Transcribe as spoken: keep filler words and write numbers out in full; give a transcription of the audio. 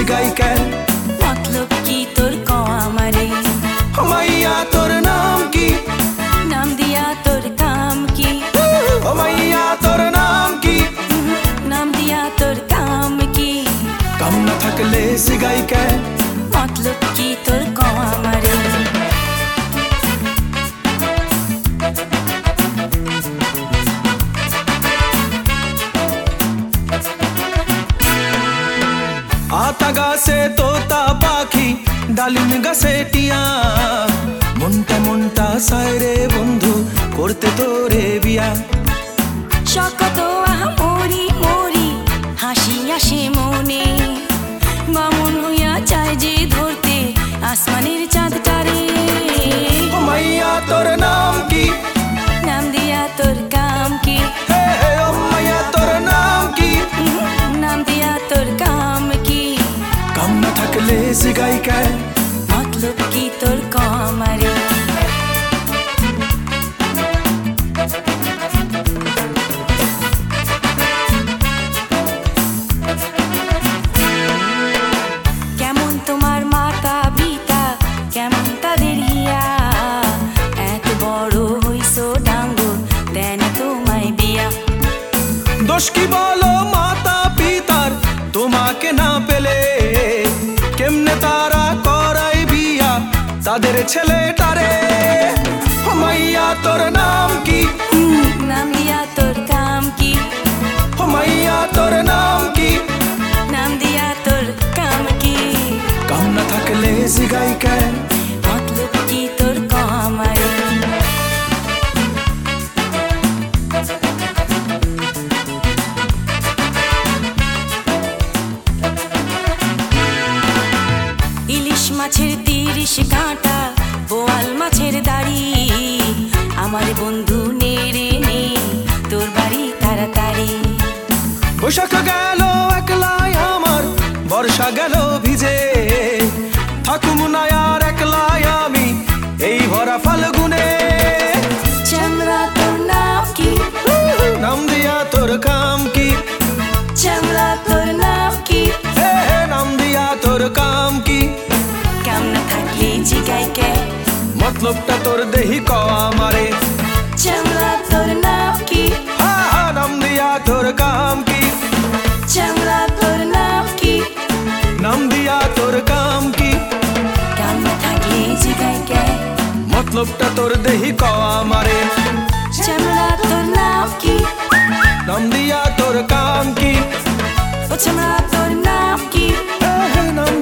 জিগাই কেন মতলব কি তোর কওয়া আমারে ও মাইয়া তোর নাম কি নাম দিয়া তোর কাম কি ও মাইয়া তোর নাম কি নাম দিয়া তোর কাম কি কাম না থাকলে জিগাই কেন মতলব কি তোর কওয়া আমারে আতা গাছে তোতা পাখি ডালিম গাছে টিয়া মনটা মনটা সাইরে বন্ধু করতে তোরে বিয়া শকত আহা মরি মরি হাসি আসে মনে বামন হইয়া চায় যে ধরতে আসমানের চাঁদটারে ও মাইয়া তোর নাম কি নাম দিয়া তোর কাম কি হে হে ও মাইয়া তোর নাম কি নাম দিয়া তোর কাম কি কাম না থাকলে জিগাই কেন মতলব কি তোর কওয়া আমারে কেমন তোমার মাতা পিতা কেমন তাদের হিয়া এত বড় হইছো ডাঙ্গর দেন তোমায় বিয়া দোষ কি বলো মাতা পিতার তোমাকে না পেলে কেমনে তারা করাই বিয়া তাদের ছেলেটারে ও মাইয়া তোর নাম কি নাম দিয়া তোর কাম কি ও মাইয়া তোর নাম কি নাম দিয়া তোর কাম কি কাম না থাকলে জিগাই কেন মতলব কি তোর কওয়া আমারে ইলিশ মাছের তিরিশ কাঁটা বোয়াল মাছের দাড়ি আমার বন্ধু নেড়ে নে তোর বাড়ি তাড়াতাড়ি বৈশাখ গেল একলাই আমার বর্ষা গেল ভিজে থাকুম না আর একলাই আমি এই ভরা ফাল্গুনে চামড়া তোর নাম কি নাম দিয়া তোর কাম কি চামড়া তোর নাম কি হে হে নাম দিয়া তোর কাম কি কাম না থাকলে জিগাই কে মতলবটা তোর দেহি কওয়া আমারে চামড়া তোর নাম কি হা হা নাম দিয়া তোর কাম কি চামড়া তোর নাম কি নাম দিয়া তোর কাম কি কাম না থাকলে জিগাই কে মতলবটা তোর দেহি কওয়া আমারে চামড়া তোর নাম কি নাম দিয়া তোর কাম কি ও চামড়া তোর নাম কি হে হে নাম